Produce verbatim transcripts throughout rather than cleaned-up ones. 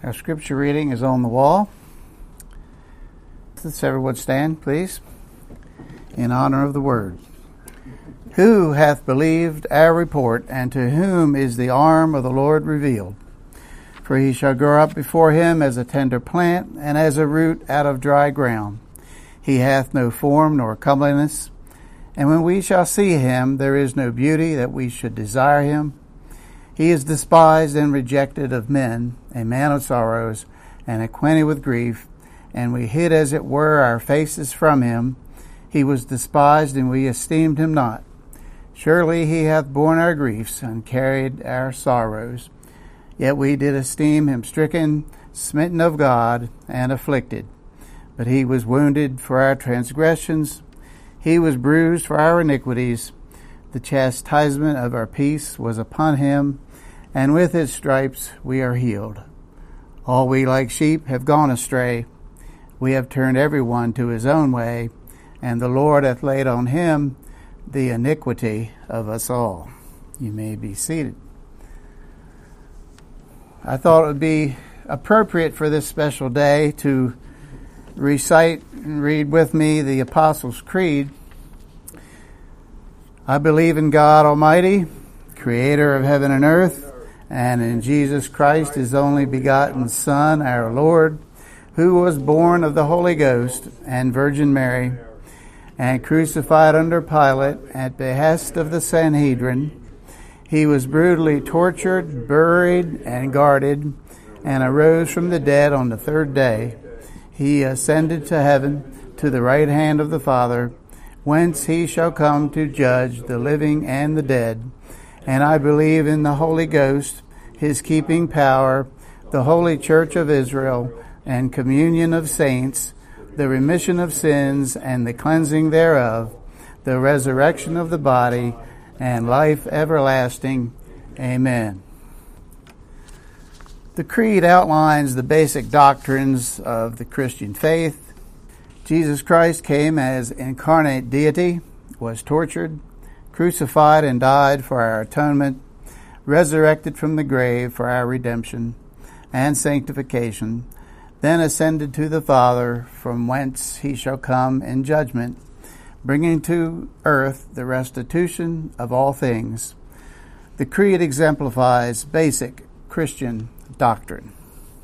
Our scripture reading is on the wall. Let's everyone stand, please, in honor of the word. Who hath believed our report, and to whom is the arm of the Lord revealed? For he shall grow up before him as a tender plant, and as a root out of dry ground. He hath no form nor comeliness, and when we shall see him, there is no beauty that we should desire him. He is despised and rejected of men, a man of sorrows, and acquainted with grief, and we hid as it were our faces from him. He was despised, and we esteemed him not. Surely he hath borne our griefs, and carried our sorrows. Yet we did esteem him stricken, smitten of God, and afflicted. But he was wounded for our transgressions, he was bruised for our iniquities. The chastisement of our peace was upon him, and with his stripes we are healed. All we like sheep have gone astray. We have turned every one to his own way, and the Lord hath laid on him the iniquity of us all. You may be seated. I thought it would be appropriate for this special day to recite and read with me the Apostles' Creed. I believe in God Almighty, creator of heaven and earth, and in Jesus Christ, his only begotten Son, our Lord, who was born of the Holy Ghost and Virgin Mary, and crucified under Pilate at behest of the Sanhedrin. He was brutally tortured, buried, and guarded, and arose from the dead on the third day. He ascended to heaven, to the right hand of the Father, whence he shall come to judge the living and the dead. And I believe in the Holy Ghost, his keeping power, the holy church of Israel, and communion of saints, the remission of sins and the cleansing thereof, the resurrection of the body, and life everlasting. Amen. The Creed outlines the basic doctrines of the Christian faith. Jesus Christ came as incarnate deity, was tortured, crucified and died for our atonement, resurrected from the grave for our redemption and sanctification, then ascended to the Father, from whence he shall come in judgment, bringing to earth the restitution of all things. The Creed exemplifies basic Christian doctrine.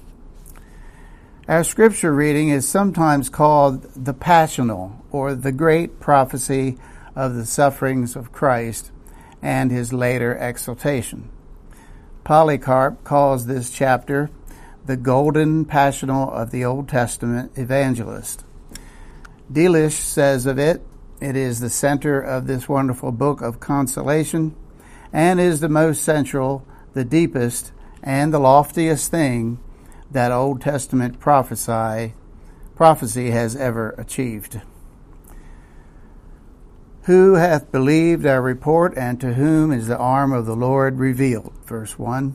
Our scripture reading is sometimes called the Passional, or the great prophecy of the sufferings of Christ and his later exaltation. Polycarp calls this chapter the golden passional of the Old Testament evangelist. Delitzsch says of it, it is the center of this wonderful book of consolation, and is the most central, the deepest, and the loftiest thing that Old Testament prophesy, prophecy has ever achieved. Who hath believed our report, and to whom is the arm of the Lord revealed? Verse one.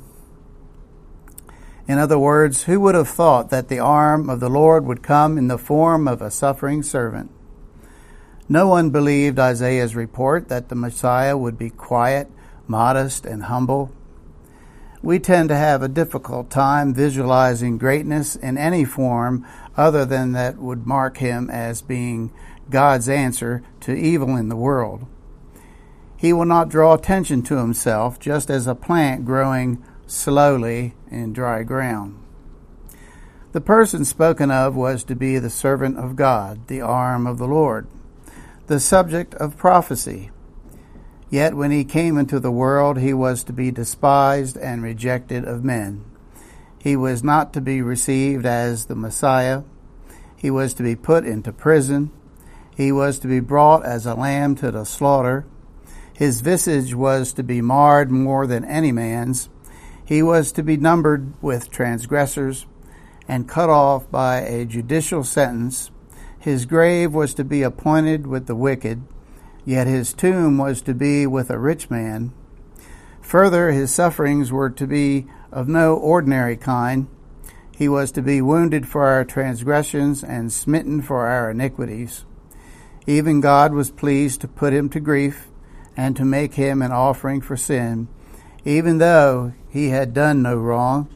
In other words, who would have thought that the arm of the Lord would come in the form of a suffering servant? No one believed Isaiah's report that the Messiah would be quiet, modest, and humble. We tend to have a difficult time visualizing greatness in any form other than that would mark him as being God's answer to evil in the world. He will not draw attention to himself, just as a plant growing slowly in dry ground. The person spoken of was to be the servant of God, the arm of the Lord, the subject of prophecy. Yet when he came into the world, he was to be despised and rejected of men. He was not to be received as the Messiah. He was to be put into prison. He was to be brought as a lamb to the slaughter. His visage was to be marred more than any man's. He was to be numbered with transgressors and cut off by a judicial sentence. His grave was to be appointed with the wicked, yet his tomb was to be with a rich man. Further, his sufferings were to be of no ordinary kind. He was to be wounded for our transgressions and smitten for our iniquities. Even God was pleased to put him to grief and to make him an offering for sin, even though he had done no wrong,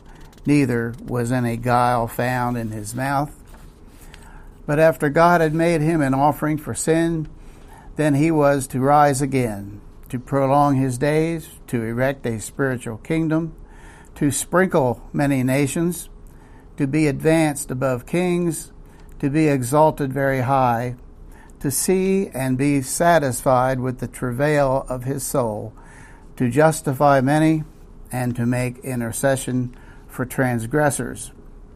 neither was any guile found in his mouth. But after God had made him an offering for sin, then he was to rise again, to prolong his days, to erect a spiritual kingdom, to sprinkle many nations, to be advanced above kings, to be exalted very high, to see and be satisfied with the travail of his soul, to justify many, and to make intercession for transgressors.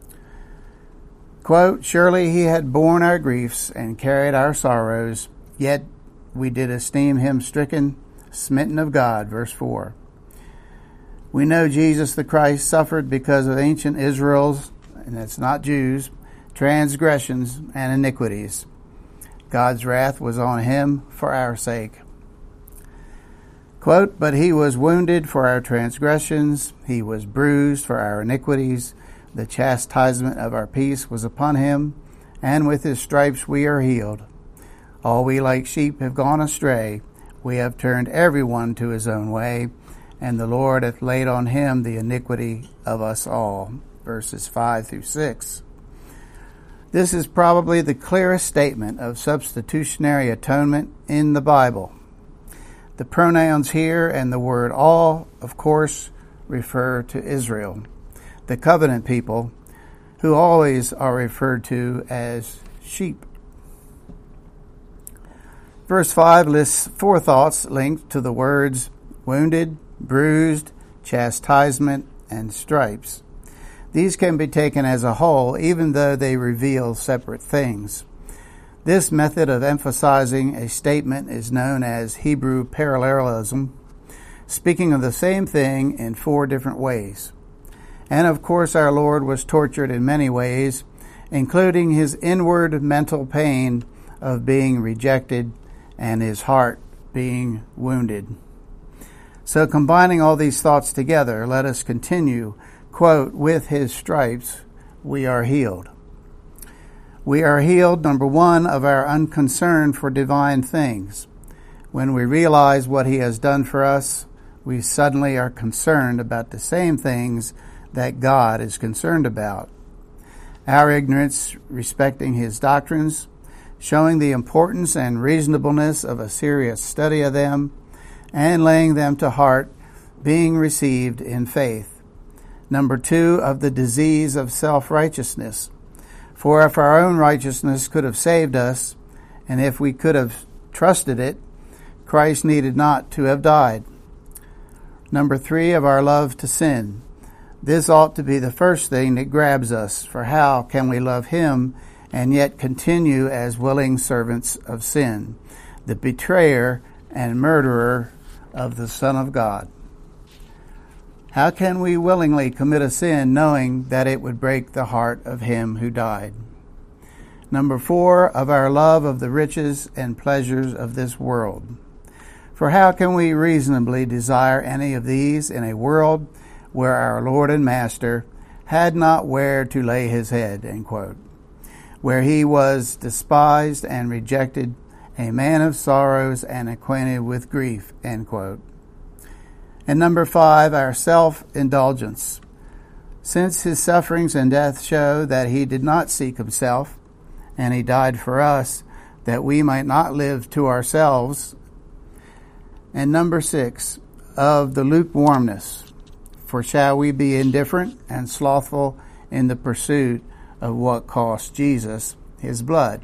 Quote, surely he had borne our griefs and carried our sorrows, yet we did esteem him stricken, smitten of God. Verse four. We know Jesus the Christ suffered because of ancient Israel's, and that's not Jews, transgressions and iniquities. God's wrath was on him for our sake. Quote, but he was wounded for our transgressions, he was bruised for our iniquities. The chastisement of our peace was upon him, and with his stripes we are healed. All we like sheep have gone astray. We have turned every one to his own way, and the Lord hath laid on him the iniquity of us all. Verses five through six. This is probably the clearest statement of substitutionary atonement in the Bible. The pronouns here and the word all, of course, refer to Israel, the covenant people, who always are referred to as sheep. Verse five lists four thoughts linked to the words wounded, bruised, chastisement, and stripes. These can be taken as a whole, even though they reveal separate things. This method of emphasizing a statement is known as Hebrew parallelism, speaking of the same thing in four different ways. And of course, our Lord was tortured in many ways, including his inward mental pain of being rejected and his heart being wounded. So combining all these thoughts together, let us continue, quote, with his stripes we are healed. We are healed, number one, of our unconcern for divine things. When we realize what he has done for us, we suddenly are concerned about the same things that God is concerned about. Our ignorance respecting his doctrines, showing the importance and reasonableness of a serious study of them, and laying them to heart, being received in faith. Number two, of the disease of self-righteousness. For if our own righteousness could have saved us, and if we could have trusted it, Christ needed not to have died. Number three, of our love to sin. This ought to be the first thing that grabs us, for how can we love him and yet continue as willing servants of sin, the betrayer and murderer of the Son of God? How can we willingly commit a sin knowing that it would break the heart of him who died? Number four, of our love of the riches and pleasures of this world. For how can we reasonably desire any of these in a world where our Lord and Master had not where to lay his head, end quote, where he was despised and rejected, a man of sorrows and acquainted with grief, end quote. And number five, our self-indulgence. Since his sufferings and death show that he did not seek himself, and he died for us, that we might not live to ourselves. And number six, of the lukewarmness. For shall we be indifferent and slothful in the pursuit of what cost Jesus his blood?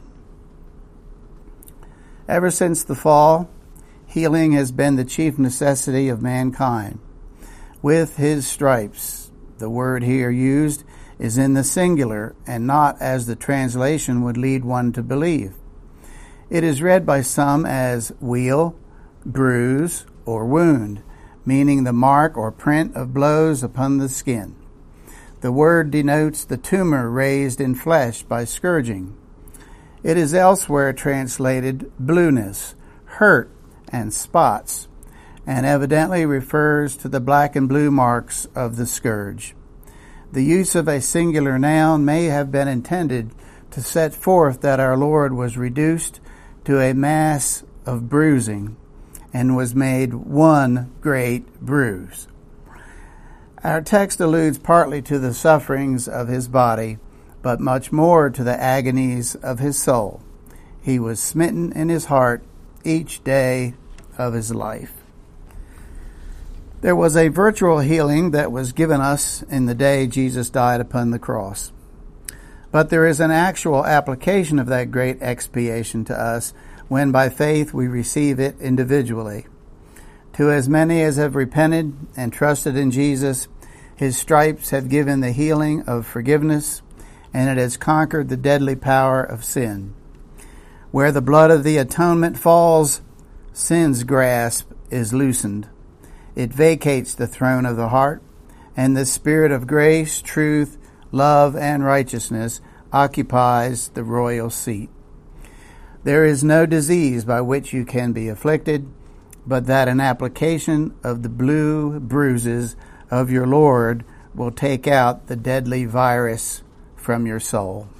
Ever since the fall, healing has been the chief necessity of mankind. With his stripes, the word here used is in the singular and not as the translation would lead one to believe. It is read by some as weal, bruise, or wound, meaning the mark or print of blows upon the skin. The word denotes the tumor raised in flesh by scourging. It is elsewhere translated blueness, hurt, and spots, and evidently refers to the black and blue marks of the scourge. The use of a singular noun may have been intended to set forth that our Lord was reduced to a mass of bruising and was made one great bruise. Our text alludes partly to the sufferings of his body, but much more to the agonies of his soul. He was smitten in his heart each day of his life. There was a virtual healing that was given us in the day Jesus died upon the cross. But there is an actual application of that great expiation to us when by faith we receive it individually. To as many as have repented and trusted in Jesus, his stripes have given the healing of forgiveness, and it has conquered the deadly power of sin. Where the blood of the atonement falls, sin's grasp is loosened. It vacates the throne of the heart, and the Spirit of grace, truth, love, and righteousness occupies the royal seat. There is no disease by which you can be afflicted, but that an application of the blue bruises of your Lord will take out the deadly virus from your soul.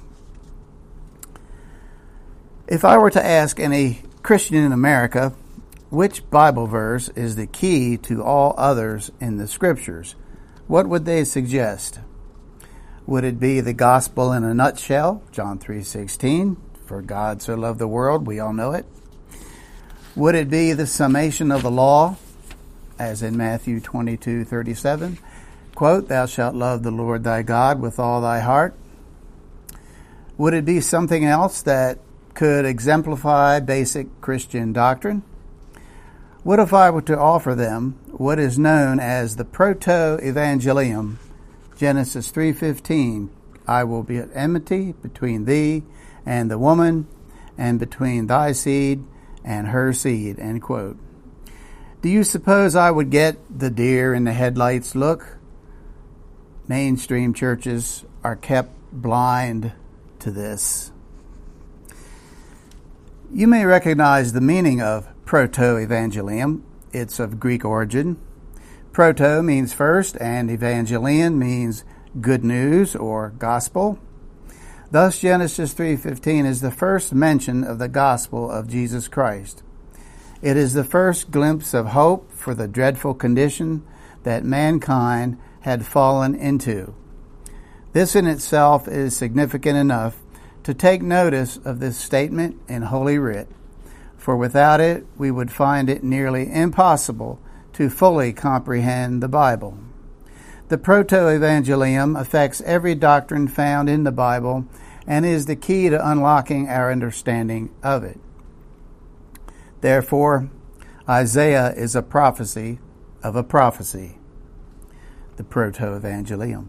If I were to ask any Christian in America, which Bible verse is the key to all others in the Scriptures, what would they suggest? Would it be the gospel in a nutshell, John three sixteen, for God so loved the world, we all know it? Would it be the summation of the law, as in Matthew twenty-two thirty-seven, quote, thou shalt love the Lord thy God with all thy heart? Would it be something else that could exemplify basic Christian doctrine? What if I were to offer them what is known as the proto-evangelium, Genesis three fifteen, I will be at enmity between thee and the woman, and between thy seed and her seed, end quote. Do you suppose I would get the deer in the headlights look? Mainstream churches are kept blind to this. You may recognize the meaning of proto-evangelium. It's of Greek origin. Proto means first, and evangelion means good news or gospel. Thus, Genesis three fifteen is the first mention of the gospel of Jesus Christ. It is the first glimpse of hope for the dreadful condition that mankind had fallen into. This in itself is significant enough to take notice of this statement in Holy Writ, for without it we would find it nearly impossible to fully comprehend the Bible. The proto-evangelium affects every doctrine found in the Bible and is the key to unlocking our understanding of it. Therefore, Isaiah is a prophecy of a prophecy, the proto-evangelium.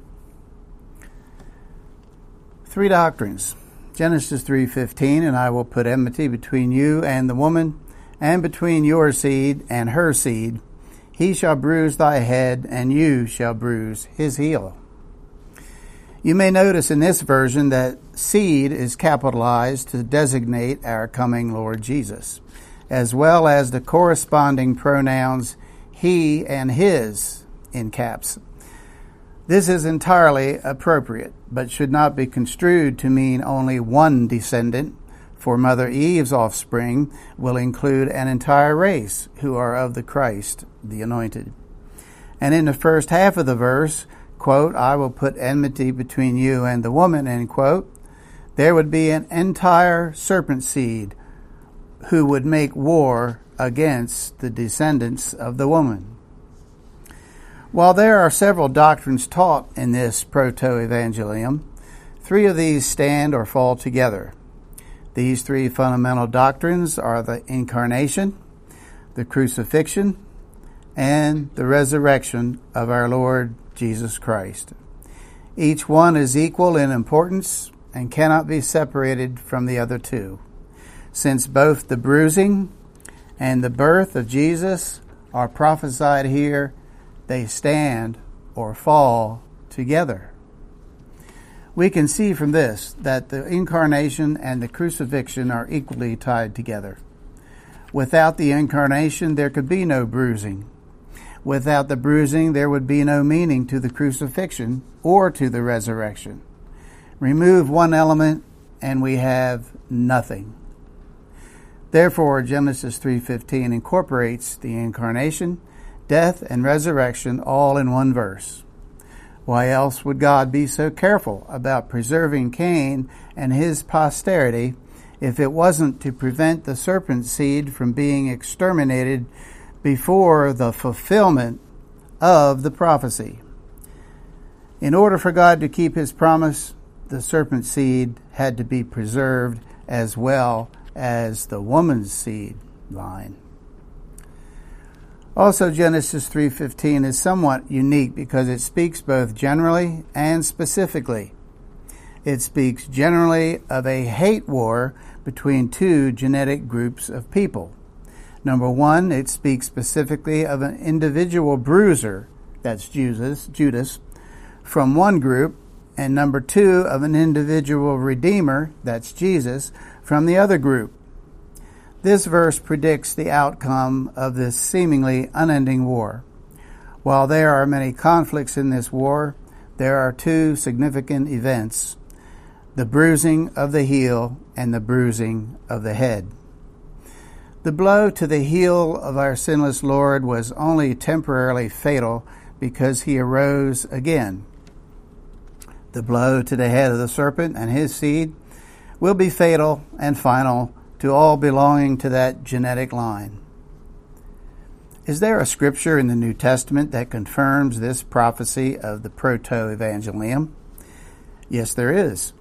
Three doctrines. Genesis three fifteen, and I will put enmity between you and the woman, and between your seed and her seed. He shall bruise thy head, and you shall bruise his heel. You may notice in this version that seed is capitalized to designate our coming Lord Jesus, as well as the corresponding pronouns he and his in caps. This is entirely appropriate, but should not be construed to mean only one descendant, for Mother Eve's offspring will include an entire race who are of the Christ, the Anointed. And in the first half of the verse, quote, I will put enmity between you and the woman, end quote, there would be an entire serpent seed who would make war against the descendants of the woman. While there are several doctrines taught in this proto-evangelium, three of these stand or fall together. These three fundamental doctrines are the incarnation, the crucifixion, and the resurrection of our Lord Jesus Christ. Each one is equal in importance and cannot be separated from the other two, since both the bruising and the birth of Jesus are prophesied here. They stand or fall together. We can see from this that the incarnation and the crucifixion are equally tied together. Without the incarnation, there could be no bruising. Without the bruising, there would be no meaning to the crucifixion or to the resurrection. Remove one element and we have nothing. Therefore, Genesis three fifteen incorporates the incarnation, death, and resurrection all in one verse. Why else would God be so careful about preserving Cain and his posterity if it wasn't to prevent the serpent's seed from being exterminated before the fulfillment of the prophecy? In order for God to keep his promise, the serpent's seed had to be preserved as well as the woman's seed line. Also, Genesis three fifteen is somewhat unique because it speaks both generally and specifically. It speaks generally of a hate war between two genetic groups of people. Number one, it speaks specifically of an individual bruiser, that's Judas, Judas, from one group, and number two, of an individual redeemer, that's Jesus, from the other group. This verse predicts the outcome of this seemingly unending war. While there are many conflicts in this war, there are two significant events: the bruising of the heel and the bruising of the head. The blow to the heel of our sinless Lord was only temporarily fatal because he arose again. The blow to the head of the serpent and his seed will be fatal and final to all belonging to that genetic line. Is there a scripture in the New Testament that confirms this prophecy of the proto-evangelium? Yes, there is.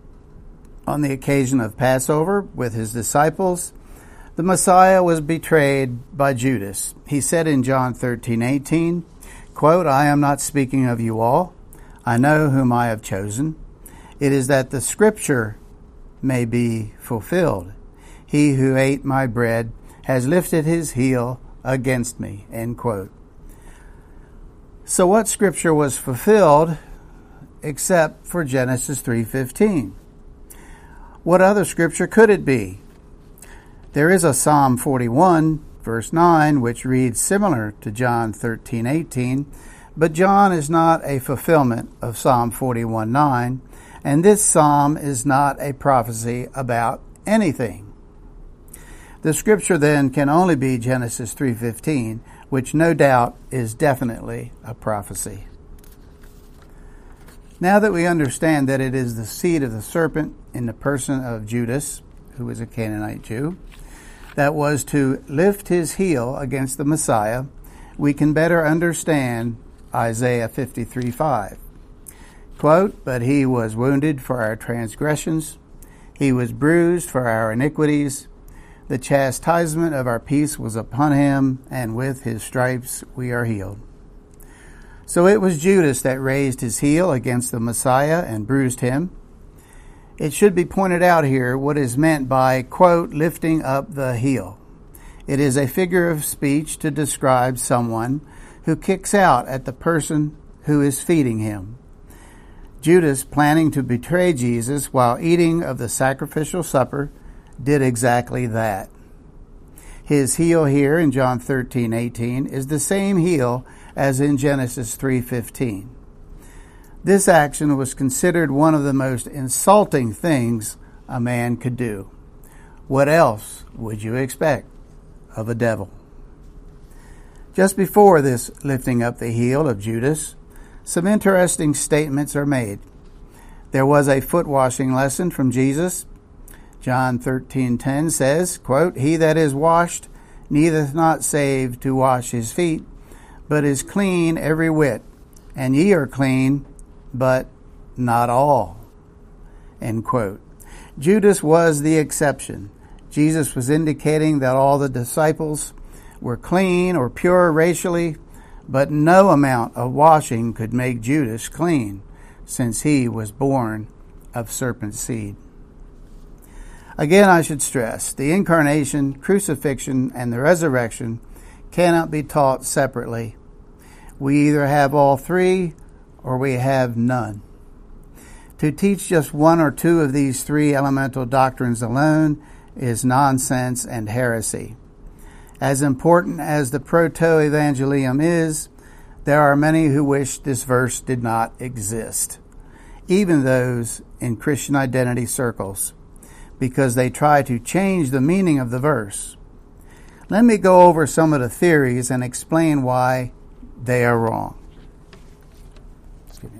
On the occasion of Passover with his disciples, the Messiah was betrayed by Judas. He said in John thirteen eighteen, quote, "I am not speaking of you all. I know whom I have chosen. It is that the scripture may be fulfilled. He who ate my bread has lifted his heel against me," end quote. So what scripture was fulfilled except for Genesis three fifteen? What other scripture could it be? There is a Psalm forty-one, verse nine, which reads similar to John thirteen eighteen, but John is not a fulfillment of Psalm forty-one nine, and this psalm is not a prophecy about anything. The scripture then can only be Genesis three fifteen, which no doubt is definitely a prophecy. Now that we understand that it is the seed of the serpent in the person of Judas, who was a Canaanite Jew, that was to lift his heel against the Messiah, we can better understand Isaiah fifty-three five. Quote, "But he was wounded for our transgressions, he was bruised for our iniquities. The chastisement of our peace was upon him, and with his stripes we are healed." So it was Judas that raised his heel against the Messiah and bruised him. It should be pointed out here what is meant by, quote, "lifting up the heel." It is a figure of speech to describe someone who kicks out at the person who is feeding him. Judas, planning to betray Jesus while eating of the sacrificial supper, did exactly that. His heel here in John thirteen eighteen is the same heel as in Genesis three fifteen. This action was considered one of the most insulting things a man could do. What else would you expect of a devil? Just before this lifting up the heel of Judas, some interesting statements are made. There was a foot washing lesson from Jesus. John thirteen ten says, quote, "He that is washed needeth not save to wash his feet, but is clean every whit. And ye are clean, but not all." End quote. Judas was the exception. Jesus was indicating that all the disciples were clean or pure racially, but no amount of washing could make Judas clean, since he was born of serpent seed. Again, I should stress, the incarnation, crucifixion, and the resurrection cannot be taught separately. We either have all three or we have none. To teach just one or two of these three elemental doctrines alone is nonsense and heresy. As important as the proto-evangelium is, there are many who wish this verse did not exist, even those in Christian identity circles, because they try to change the meaning of the verse. Let me go over some of the theories and explain why they are wrong. Excuse me.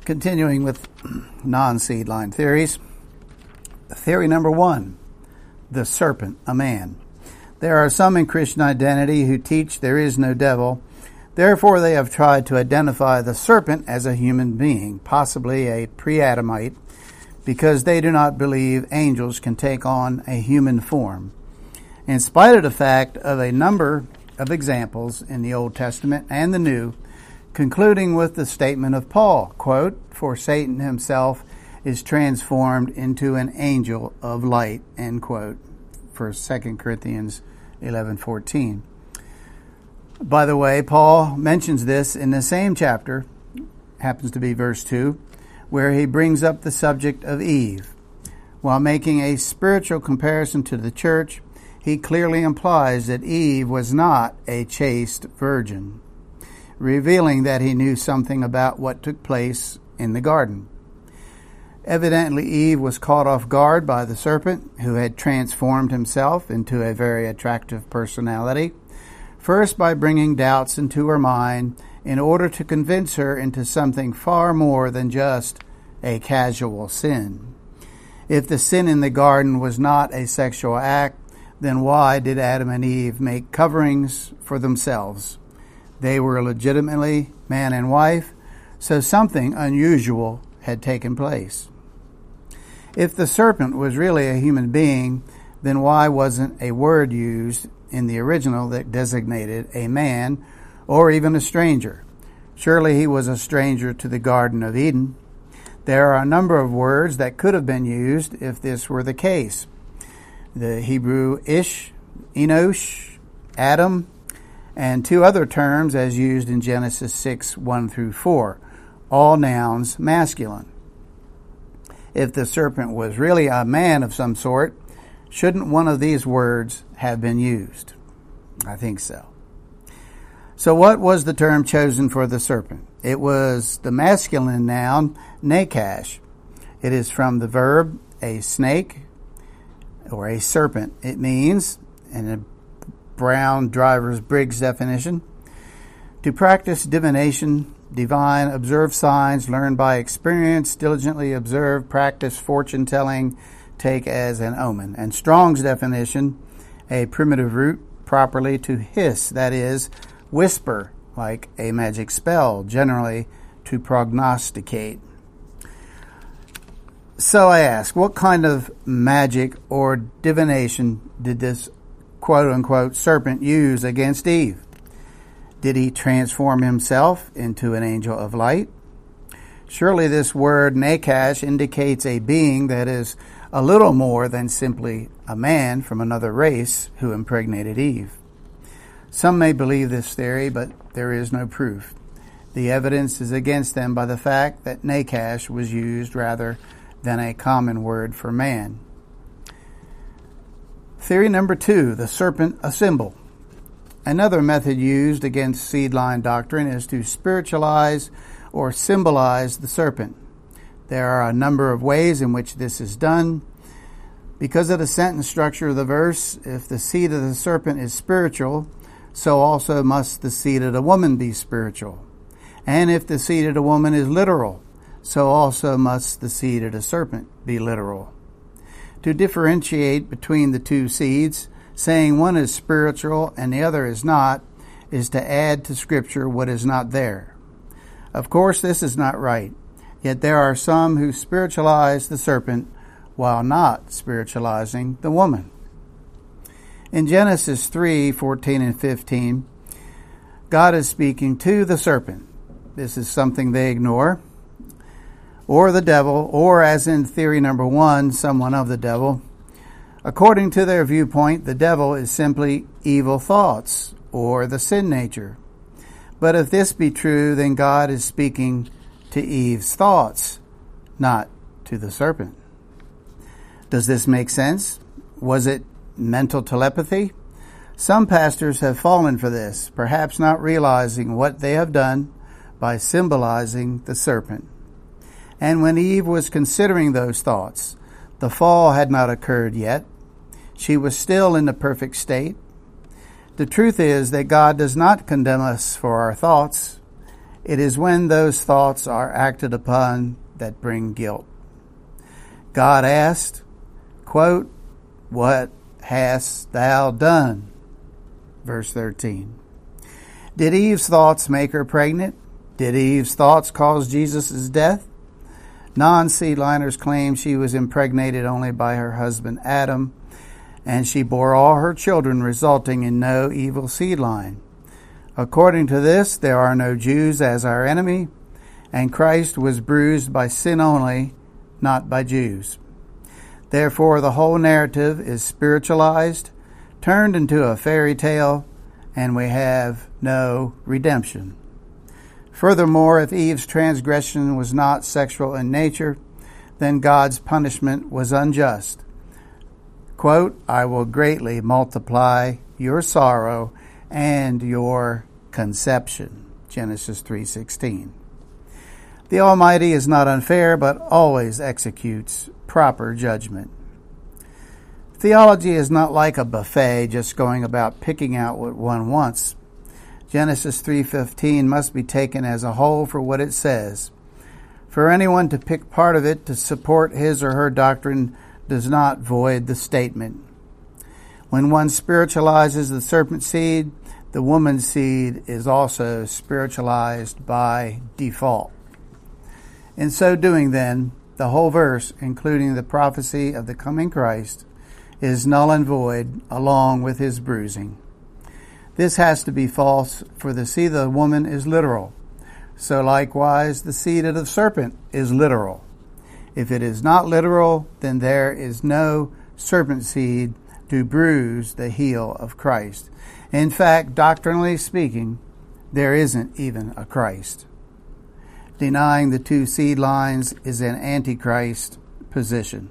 Continuing with non-seed line theories. Theory number one, the serpent, a man. There are some in Christian identity who teach there is no devil. Therefore, they have tried to identify the serpent as a human being, possibly a pre-Adamite, because they do not believe angels can take on a human form. In spite of the fact of a number of examples in the Old Testament and the New, concluding with the statement of Paul, quote, "For Satan himself is transformed into an angel of light," end quote, for Second Corinthians eleven fourteen. By the way, Paul mentions this in the same chapter, happens to be verse two, where he brings up the subject of Eve. While making a spiritual comparison to the church, he clearly implies that Eve was not a chaste virgin, revealing that he knew something about what took place in the garden. Evidently, Eve was caught off guard by the serpent, who had transformed himself into a very attractive personality, first by bringing doubts into her mind in order to convince her into something far more than just a casual sin. If the sin in the garden was not a sexual act, then why did Adam and Eve make coverings for themselves? They were legitimately man and wife, so something unusual had taken place. If the serpent was really a human being, then why wasn't a word used in the original that designated a man or even a stranger? Surely he was a stranger to the Garden of Eden. There are a number of words that could have been used if this were the case. The Hebrew Ish, Enosh, Adam, and two other terms as used in Genesis six, one through four, all nouns masculine. If the serpent was really a man of some sort, shouldn't one of these words have been used? I think so. So what was the term chosen for the serpent? It was the masculine noun, nakash. It is from the verb, a snake, or a serpent. It means, in a Brown Driver's Briggs definition, to practice divination, divine, observe signs, learn by experience, diligently observe, practice fortune-telling, take as an omen. And Strong's definition, a primitive root, properly to hiss, that is, whisper, like a magic spell, generally to prognosticate. So I ask, what kind of magic or divination did this quote-unquote serpent use against Eve? Did he transform himself into an angel of light? Surely this word nakash indicates a being that is a little more than simply a man from another race who impregnated Eve. Some may believe this theory, but there is no proof. The evidence is against them by the fact that nakash was used rather than a common word for man. Theory number two, the serpent a symbol. Another method used against seed-line doctrine is to spiritualize or symbolize the serpent. There are a number of ways in which this is done. Because of the sentence structure of the verse, if the seed of the serpent is spiritual, so also must the seed of the woman be spiritual. And if the seed of the woman is literal, so also must the seed of the serpent be literal. To differentiate between the two seeds, saying one is spiritual and the other is not, is to add to Scripture what is not there. Of course, this is not right, yet there are some who spiritualize the serpent while not spiritualizing the woman. In Genesis three, fourteen and fifteen, God is speaking to the serpent. This is something they ignore. Or the devil, or as in theory number one, someone of the devil. According to their viewpoint, the devil is simply evil thoughts, or the sin nature. But if this be true, then God is speaking to Eve's thoughts, not to the serpent. Does this make sense? Was it mental telepathy? Some pastors have fallen for this, perhaps not realizing what they have done by symbolizing the serpent. And when Eve was considering those thoughts, the fall had not occurred yet. She was still in the perfect state. The truth is that God does not condemn us for our thoughts. It is when those thoughts are acted upon that bring guilt. God asked, quote, "What hast thou done?" Verse thirteen. Did Eve's thoughts make her pregnant? Did Eve's thoughts cause Jesus' death? Non-seedliners claim she was impregnated only by her husband Adam, and she bore all her children, resulting in no evil seed line. According to this, there are no Jews as our enemy, and Christ was bruised by sin only, not by Jews. Therefore, the whole narrative is spiritualized, turned into a fairy tale, and we have no redemption. Furthermore, if Eve's transgression was not sexual in nature, then God's punishment was unjust. Quote, "I will greatly multiply your sorrow and your conception." Genesis three sixteen. The Almighty is not unfair, but always executes proper judgment. Theology is not like a buffet, just going about picking out what one wants. Genesis three fifteen must be taken as a whole for what it says. For anyone to pick part of it to support his or her doctrine does not void the statement. When one spiritualizes the serpent seed, the woman's seed is also spiritualized by default. In so doing, then, the whole verse, including the prophecy of the coming Christ, is null and void along with his bruising. This has to be false, for the seed of the woman is literal. So likewise, the seed of the serpent is literal. If it is not literal, then there is no serpent seed to bruise the heel of Christ. In fact, doctrinally speaking, there isn't even a Christ. Denying the two seed lines is an antichrist position.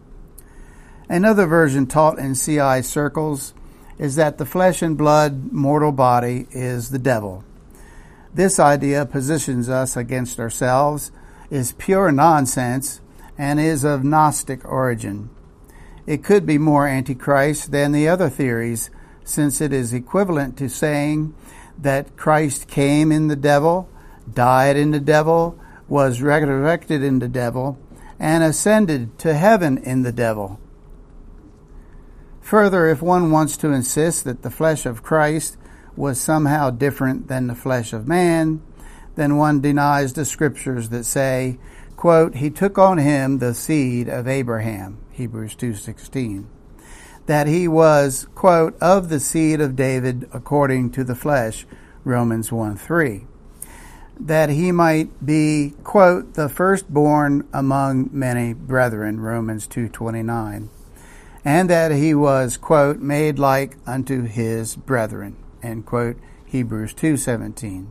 Another version taught in C I circles is that the flesh and blood mortal body is the devil. This idea positions us against ourselves, is pure nonsense, and is of Gnostic origin. It could be more antichrist than the other theories, since it is equivalent to saying that Christ came in the devil, died in the devil, was resurrected in the devil, and ascended to heaven in the devil. Further, if one wants to insist that the flesh of Christ was somehow different than the flesh of man, then one denies the scriptures that say, quote, "He took on him the seed of Abraham," Hebrews two sixteen. That he was, quote, "of the seed of David according to the flesh," Romans one three. That he might be, quote, "the firstborn among many brethren," Romans two twenty-nine. And that he was, quote, "made like unto his brethren," end quote, Hebrews two seventeen.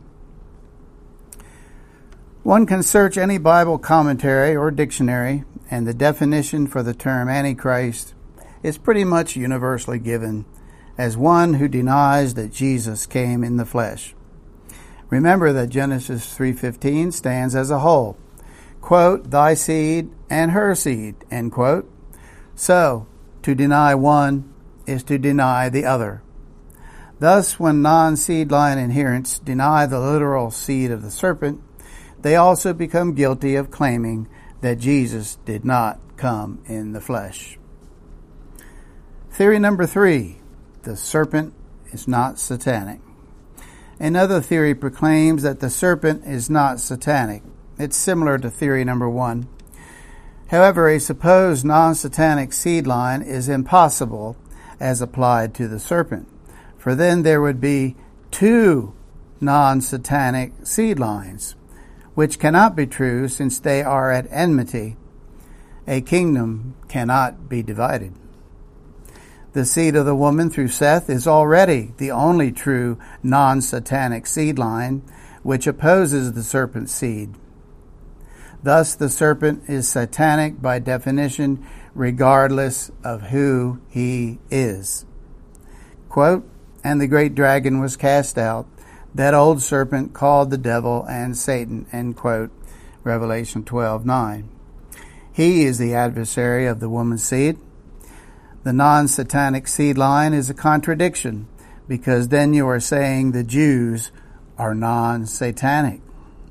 One can search any Bible commentary or dictionary, and the definition for the term Antichrist is pretty much universally given as one who denies that Jesus came in the flesh. Remember that Genesis three fifteen stands as a whole. Quote, "thy seed and her seed," end quote. So, to deny one is to deny the other. Thus, when non-seed line adherents deny the literal seed of the serpent, they also become guilty of claiming that Jesus did not come in the flesh. Theory number three, the serpent is not satanic. Another theory proclaims that the serpent is not satanic. It's similar to theory number one. However, a supposed non-satanic seed line is impossible as applied to the serpent, for then there would be two non-satanic seed lines, which cannot be true since they are at enmity. A kingdom cannot be divided. The seed of the woman through Seth is already the only true non-satanic seed line, which opposes the serpent's seed. Thus, the serpent is satanic by definition, regardless of who he is. Quote, "And the great dragon was cast out, that old serpent called the devil and Satan," end quote, Revelation twelve nine. He is the adversary of the woman's seed. The non-satanic seed line is a contradiction, because then you are saying the Jews are non-satanic.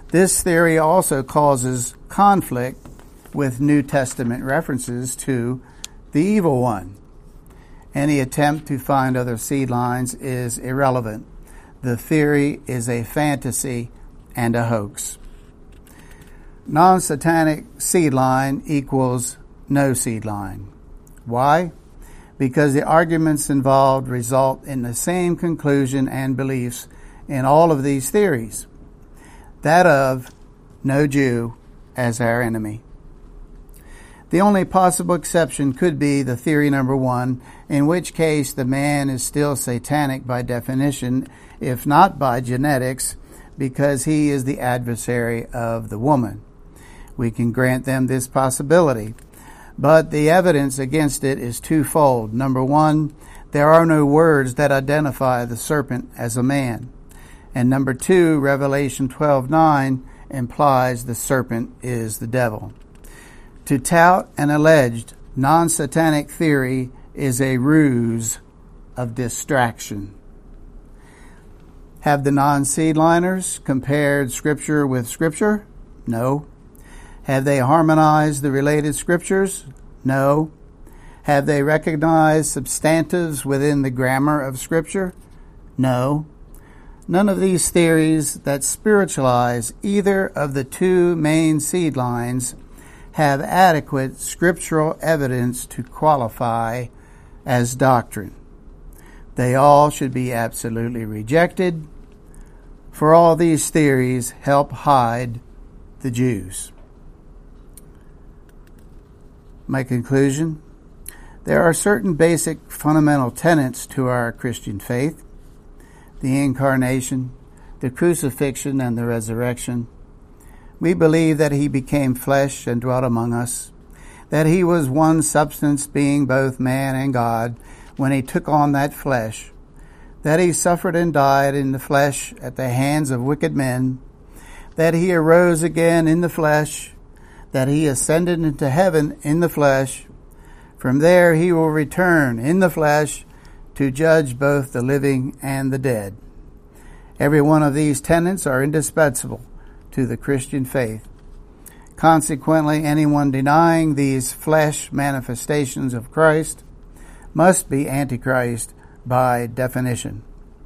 This theory also causes conflict with New Testament references to the evil one. Any attempt to find other seed lines is irrelevant. The theory is a fantasy and a hoax. Non-satanic seed line equals no seed line. Why? Because the arguments involved result in the same conclusion and beliefs in all of these theories. That of no Jew as our enemy. The only possible exception could be the theory number one, in which case the man is still satanic by definition, if not by genetics, because he is the adversary of the woman. We can grant them this possibility, but the evidence against it is twofold. Number one, there are no words that identify the serpent as a man. And number two, Revelation twelve nine implies the serpent is the devil. To tout an alleged non-satanic theory is a ruse of distraction. Have the non-seedliners compared Scripture with Scripture? No. Have they harmonized the related Scriptures? No. Have they recognized substantives within the grammar of Scripture? No. None of these theories that spiritualize either of the two main seed lines have adequate scriptural evidence to qualify as doctrine. They all should be absolutely rejected, for all these theories help hide the Jews. My conclusion: there are certain basic fundamental tenets to our Christian faith: the incarnation, the crucifixion, and the resurrection. We believe that he became flesh and dwelt among us, that he was one substance, being both man and God, when he took on that flesh, that he suffered and died in the flesh at the hands of wicked men, that he arose again in the flesh, that he ascended into heaven in the flesh. From there he will return in the flesh to judge both the living and the dead. Every one of these tenets are indispensable to the Christian faith. Consequently, anyone denying these flesh manifestations of Christ must be Antichrist by definition.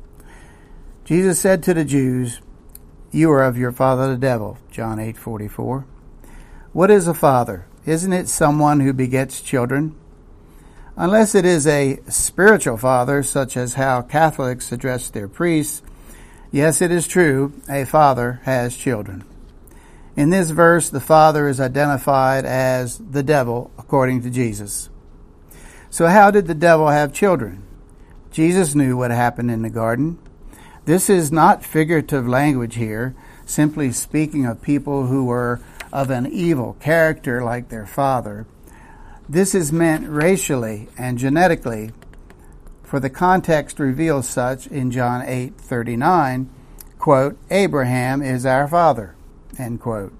Jesus said to the Jews, "You are of your father the devil," John eight forty-four. What is a father? Isn't it someone who begets children? Unless it is a spiritual father, such as how Catholics address their priests, yes, it is true, a father has children. In this verse, the father is identified as the devil, according to Jesus. So how did the devil have children? Jesus knew what happened in the garden. This is not figurative language here, simply speaking of people who were of an evil character like their father. This is meant racially and genetically, for the context reveals such in John eight thirty-nine, quote, "Abraham is our father," end quote.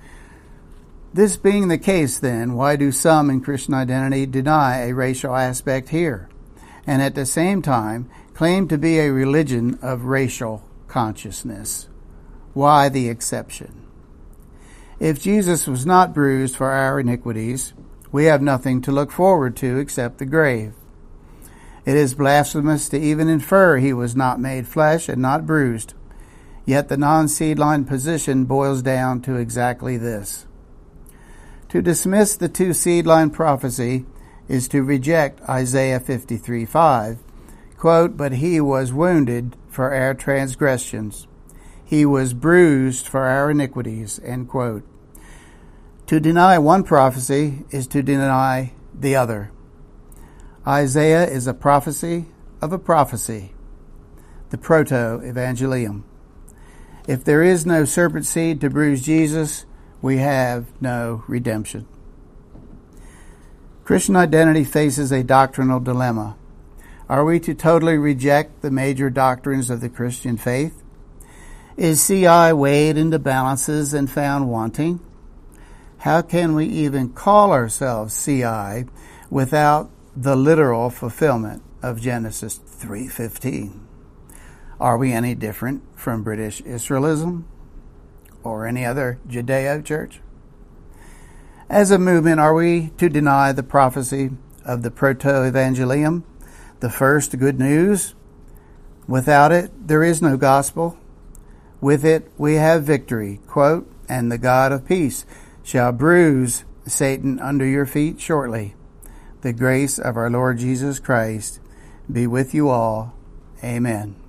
This being the case, then, why do some in Christian identity deny a racial aspect here, and at the same time claim to be a religion of racial consciousness? Why the exception? If Jesus was not bruised for our iniquities, we have nothing to look forward to except the grave. It is blasphemous to even infer he was not made flesh and not bruised. Yet the non-seed line position boils down to exactly this. To dismiss the two seed line prophecy is to reject Isaiah fifty-three five, quote, "But he was wounded for our transgressions. He was bruised for our iniquities," end quote. To deny one prophecy is to deny the other. Isaiah is a prophecy of a prophecy, the proto-evangelium. If there is no serpent seed to bruise Jesus, we have no redemption. Christian identity faces a doctrinal dilemma. Are we to totally reject the major doctrines of the Christian faith? Is C I weighed into balances and found wanting? How can we even call ourselves C I without the literal fulfillment of Genesis three fifteen? Are we any different from British Israelism? or any other Judeo church? As a movement, are we to deny the prophecy of the proto-evangelium, the first good news? Without it, there is no gospel. With it, we have victory. Quote, and the God of peace shall bruise Satan under your feet shortly. The grace of our Lord Jesus Christ be with you all. Amen.